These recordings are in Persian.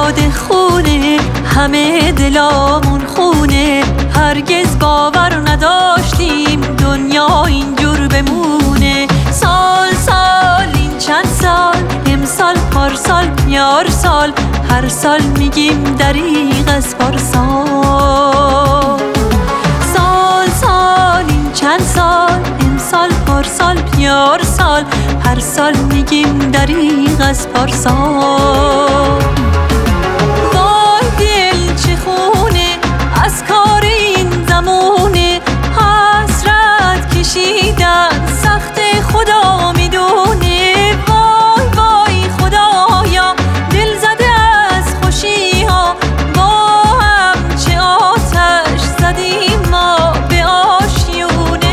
یاد خونه، همه دلامون خونه. هرگز باور نداشتیم دنیا اینجور بمونه. سال سال این چند سال، امسال پارسال میار سال، هر سال میگیم دریغ از پارسال. سال سال این چند سال، امسال پارسال میار سال، هر سال میگیم دریغ از پارسال. وای دل چه خونه از کار این زمونه، حسرت کشیدن سخت خدا میدونه. وای وای خدایا دل زده از خوشی ها، با هم چه آتش زدیم ما به آشیونه.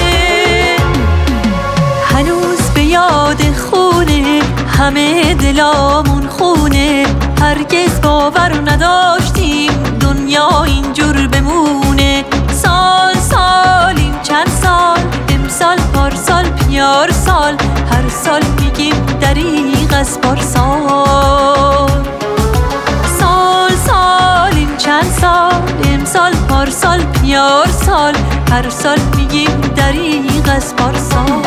هنوز به یاد خونه، همه دلامون خونه. هرگز باور نداشتیم دنیا اینجور بمونه. سال سال این چند سال، امسال پارسال پیار سال، هر سال میگیم دریغ از پارسال. سال سال این چند سال، امسال پارسال پیار سال، هر سال میگیم دریغ از پارسال.